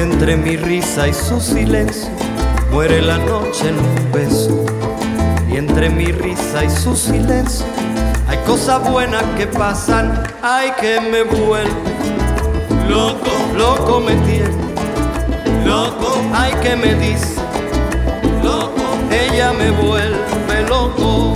Entre mi risa y su silencio muere la noche en un beso. Y entre mi risa y su silencio hay cosas buenas que pasan. Ay, que me vuelve loco, loco me tiene, loco. Ay, que me dice, loco, ella me vuelve loco.